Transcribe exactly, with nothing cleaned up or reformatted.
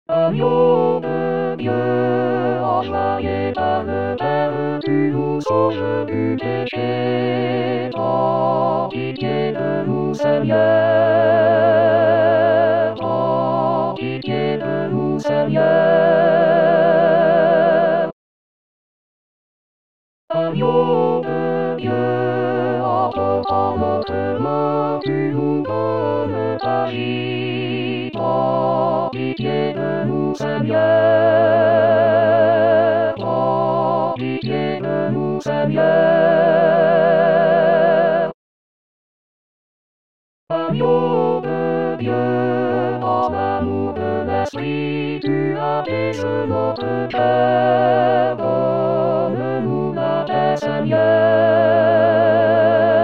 Agneau de Dieu, envoyé par le Père, tu nous sauves du péché. Oh, pitié de nous, Seigneur. Oh, pitié de nous, Seigneur. Agneau de Dieu, en portant notre mort, tu nous donnes ta vie. Oh, pitié de nous, Seigneur. Oh, pitié de nous, Seigneur. Agneau de Dieu, en l'amour de l'Esprit, tu apaises notre cœur. Donne-nous la paix, Seigneur.